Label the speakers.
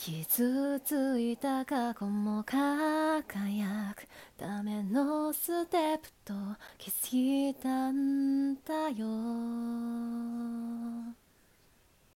Speaker 1: 傷ついた過去も輝くためのステップと気づいたんだよ。